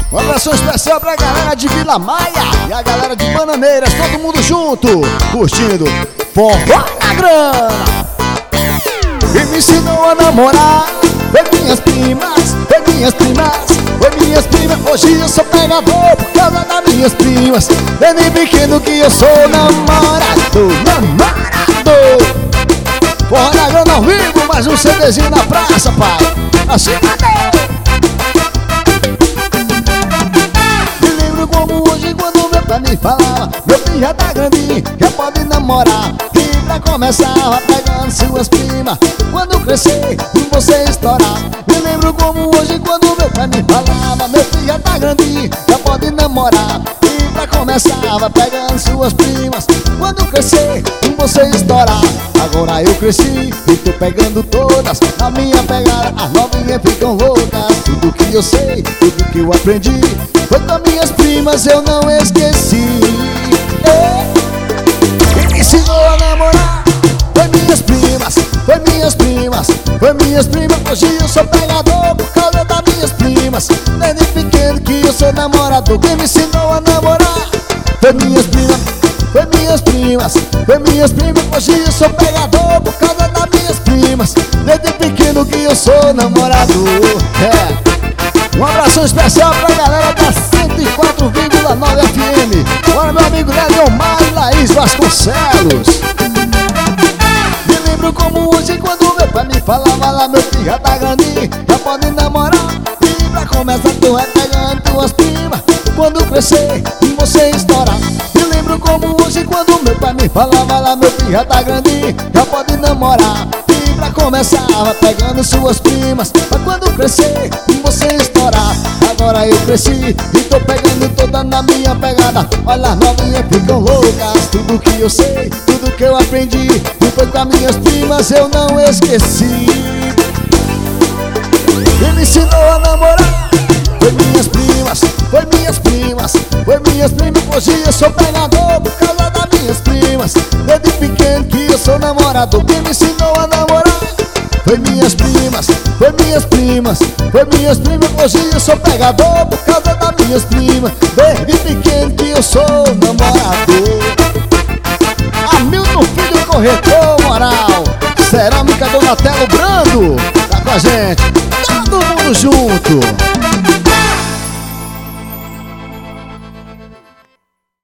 Um abração especial pra galera de Vila Maia e a galera de Bananeiras, todo mundo junto, curtindo forró na grana. Quem me ensinou a namorar foi minhas primas, foi minhas primas, foi minhas primas. Hoje eu sou pegador por causa das minhas primas. Desde pequeno que eu sou namorado, namorado. Forró na grana ao vivo, mais um CDzinho na praça, pai. Assim cadê? Como hoje quando meu pai me falava: meu filho já tá grandinho, já pode namorar. E pra começar, vai pegando suas primas. Quando crescer, você estourar. Me lembro como hoje quando meu pai me falava: meu filho já tá grandinho, já pode namorar. E pra começar, vai pegando suas primas. Quando crescer, você estourar. Agora eu cresci e tô pegando todas. Na minha pegada, as novinhas ficam loucas. Tudo que eu sei, tudo que eu aprendi foi com minhas primas, eu não esqueci. Quem me ensinou a namorar foi minhas primas, foi minhas primas, foi minhas primas. Hoje eu sou pegador por causa das minhas primas. Desde pequeno que eu sou namorador. Quem me ensinou a namorar foi minhas primas, foi minhas primas, foi minhas primas. Hoje eu sou pegador por causa das minhas primas. Desde pequeno que eu sou namorador. Um abração especial pra galera da 104,9 FM. Bora, meu amigo Leomar e Laís Vasconcelos. Me lembro como hoje quando meu pai me falava lá: meu filho já tá grandinho, já pode namorar. E pra começar tu vai pegando tuas primas. Quando crescer, você estourar. Me lembro como hoje quando meu pai me falava lá: meu filho já tá grandinho, já pode namorar. E pra começar, vai pegando suas primas. Mas quando crescer, você estourar. Agora eu cresci e tô pegando toda na minha pegada. Olha, as novinhas ficam loucas. Tudo que eu sei, tudo que eu aprendi e foi com as minhas primas, eu não esqueci. Quem me ensinou a namorar foi minhas primas, foi minhas primas, foi minhas primas. Hoje eu sou pegador por causa das minhas primas. Desde pequeno que eu sou namorador. Quem me ensinou a namorar foi minhas primas, foi minhas primas, foi minhas primas. Hoje eu sou pegador por causa das minhas primas. Desde pequeno que eu sou namorador. Hamilton Filho, corretor moral. Cerâmica Donatello Brando, tá com a gente, todo mundo junto.